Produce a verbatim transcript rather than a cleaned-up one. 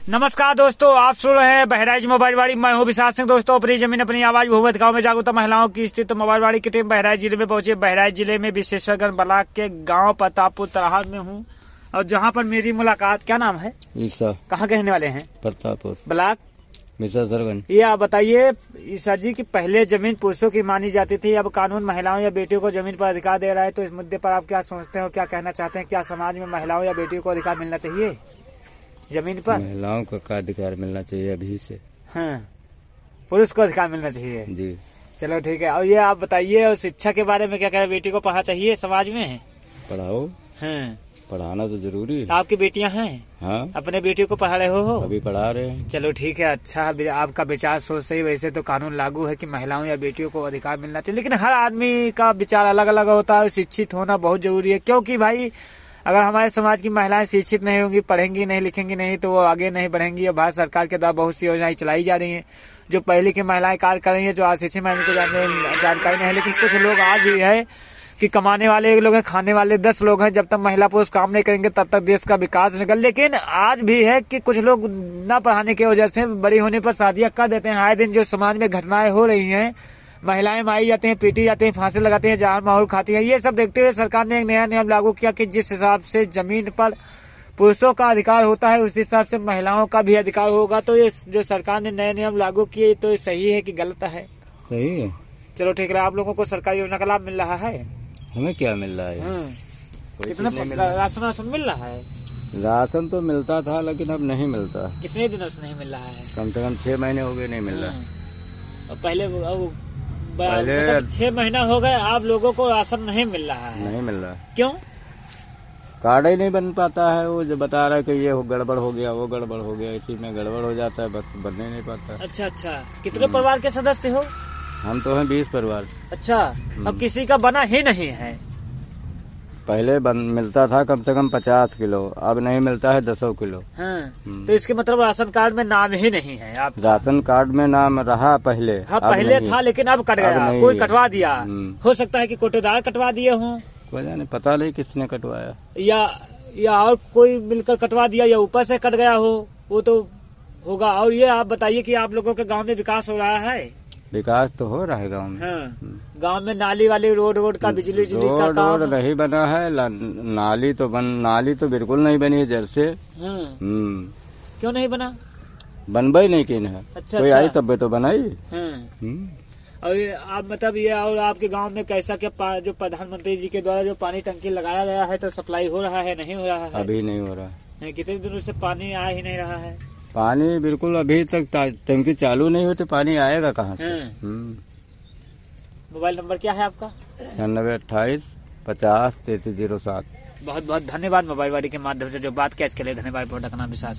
नमस्कार दोस्तों, आप सुन रहे हैं बहराइच मोबाइल वाड़ी। मैं हूं विशाल सिंह। दोस्तों, अपनी जमीन अपनी आवाज भूमत गांव में जागरूकता महिलाओं की स्थिति। तो मोबाइल वाड़ी की टीम बहराइच जिले में पहुंची। बहराइच जिले में विशेषगंज ब्लॉक के गांव प्रतापपुर तराहर में हूं और जहां पर मेरी मुलाकात, क्या नाम है? ईसा। कहाँ के रहने वाले हैं? प्रतापपुर ब्लॉक विशेषगंज। ये आप बताइए ईसा जी की पहले जमीन पुरुषों की मानी जाती थी, अब कानून महिलाओं या बेटियों को जमीन पर अधिकार दे रहा है। तो इस मुद्दे पर आप क्या सोचते हैं, क्या कहना चाहते हैं? क्या समाज में महिलाओं या बेटियों को अधिकार मिलना चाहिए जमीन पर? महिलाओं को का अधिकार मिलना चाहिए अभी से। हाँ, पुरुष को अधिकार मिलना चाहिए जी। चलो ठीक है। और ये आप बताइए, और शिक्षा के बारे में क्या कह रहे? बेटी को पढ़ाना चाहिए समाज में? पढ़ाओ। हाँ, पढ़ाना तो जरूरी है। आपकी बेटियां हैं? हाँ, अपने बेटियों को पढ़ा रहे हो, हो? अभी पढ़ा रहे हैं। चलो ठीक है, अच्छा। आपका विचार सोच सही। वैसे तो कानून लागू है कि महिलाओं या बेटियों को अधिकार मिलना चाहिए, लेकिन हर आदमी का विचार अलग अलग होता है। शिक्षित होना बहुत जरूरी है, क्योंकि भाई अगर हमारे समाज की महिलाएं शिक्षित नहीं होंगी, पढ़ेंगी नहीं, लिखेंगी नहीं, तो वो आगे नहीं बढ़ेंगी। और भारत सरकार के द्वारा बहुत सी योजनाएं चलाई जा रही हैं जो पहले की महिलाएं कार्य कर रही हैं, जो आज शिक्षित महिलाओं को जानकारी नहीं है। लेकिन कुछ लोग आज भी है कि कमाने वाले एक लोग हैं, खाने वाले दस लोग हैं। जब तक महिला पुरुष काम नहीं करेंगे तब तक देश का विकास निकल। लेकिन आज भी है कि कुछ लोग न पढ़ाने की वजह से बड़ी होने पर शादियां कर देते हैं। आए दिन जो समाज में घटनाएं हो रही हैं, महिलाएं मारी जाती हैं, पीटी जाती हैं, फांसी लगाती हैं, जहर माहौल खाती हैं, ये सब देखते हुए सरकार ने एक नया नियम लागू किया कि जिस हिसाब से जमीन पर पुरुषों का अधिकार होता है, उस हिसाब से महिलाओं का भी अधिकार होगा। तो ये जो सरकार ने नए नियम लागू किए, तो ये सही है कि गलत है? सही है। चलो ठीक है। आप लोगों को सरकारी योजना का लाभ मिल रहा है? हमें क्या मिल रहा है? कितना राशन राशन मिल रहा है? राशन तो मिलता था, लेकिन अब नहीं मिलता। कितने दिनों से नहीं मिल रहा है? कम से कम छह महीने हो गए नहीं मिल रहा। और पहले पहले मतलब छह महीना हो गए आप लोगों को राशन नहीं मिल रहा है? नहीं मिल रहा। क्यों? कार्ड ही नहीं बन पाता है। वो जो बता रहा है कि ये गड़बड़ हो गया, वो गड़बड़ हो गया, इसी में गड़बड़ हो जाता है, बस बनने नहीं पाता। अच्छा अच्छा। कितने परिवार के सदस्य हो? हम तो हैं बीस परिवार। अच्छा। अब किसी का बना ही नहीं है? पहले बन मिलता था कम से कम पचास किलो, अब नहीं मिलता है दसों किलो। हाँ। तो इसके मतलब राशन कार्ड में नाम ही नहीं है आप? राशन कार्ड में नाम रहा पहले। हाँ, पहले था, लेकिन अब कट गया। कोई कटवा दिया हो सकता है कि कोटेदार कटवा दिए हों। कोई नहीं, पता नहीं किसने कटवाया, या या और कोई मिलकर कटवा दिया, या ऊपर से कट गया हो, वो तो होगा। और ये आप बताइए कि आप लोगों के गांव में विकास हो रहा है? विकास तो हो रहा है गांव में। हाँ। गांव में नाली वाली रोड वोड का, बिजली बिजली का काम? रोड नहीं बना है, नाली तो बन नाली तो बिल्कुल नहीं बनी है जर से। हाँ। हम्म। क्यों नहीं बना? बनवा ही नहीं की है। अच्छा, कोई अच्छा। आई तब तो बनाई। हाँ। और ये आप मतलब ये, और आपके गांव में कैसा क्या जो प्रधानमंत्री जी के द्वारा जो पानी टंकी लगाया गया है, तो सप्लाई हो रहा है, नहीं हो रहा है? अभी नहीं हो रहा है। कितने दिनों से पानी आ ही नहीं रहा है? पानी बिल्कुल अभी तक टंकी चालू नहीं होती, पानी आएगा कहाँ से? मोबाइल नंबर क्या है आपका? छियानवे अट्ठाईस पचास तैतीस जीरो सात। बहुत बहुत धन्यवाद मोबाइल वाड़ी के माध्यम से जो बात किया, इसके लिए धन्यवाद। प्रोडक्ट नाम विशाल।